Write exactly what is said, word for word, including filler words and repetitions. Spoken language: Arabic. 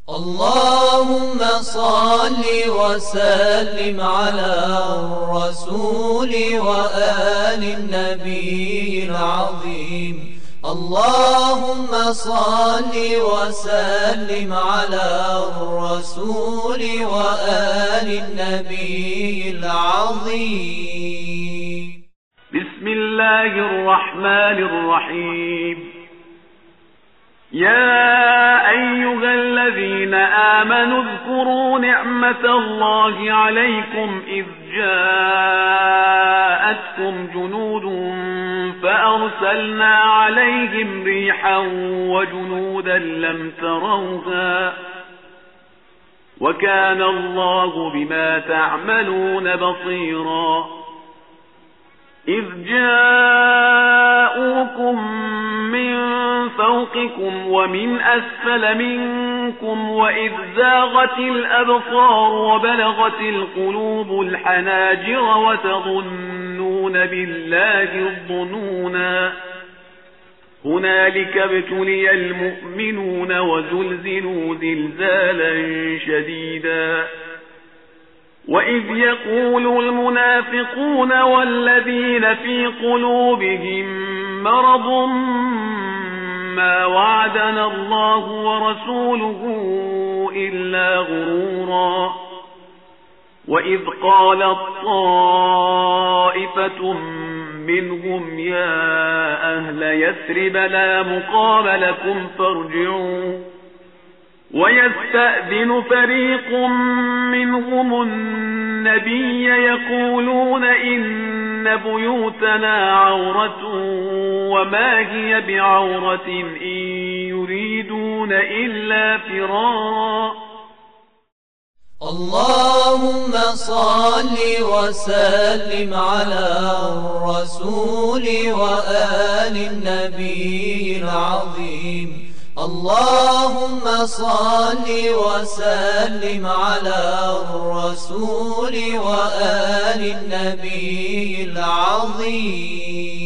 اللهم صل وسلم على الرسول وآل النبي العظيم. اللهم صل وسلم على الرسول وآل النبي العظيم. بسم الله الرحمن الرحيم. يا أيها الذين آمنوا اذكروا نعمة الله عليكم إذ جاءتكم جنود فأرسلنا عليهم ريحا وجنودا لم تروها وكان الله بما تعملون بصيرا. إذ جاءوكم من فوقكم ومن أسفل منكم وإذ زاغت الأبصار وبلغت القلوب الحناجر وتظنون بالله الظنونا. هنالك ابتلي المؤمنون وزلزلوا زلزالا شديدا. وإذ يقول المنافقون والذين في قلوبهم مرض ما وعدنا الله ورسوله إلا غرورا. وإذ قالت طائفة منهم يا أهل يثرب لا مقام لكم فارجعوا. ويستأذن فريق منهم النبي يقولون إن بيوتنا عورة وما هي بعورة إن يريدون إلا فرارا. اللهم صل وسلم على الرسول وآل النبي العظيم. اللهم صل وسلم على الرسول وآل النبي العظيم.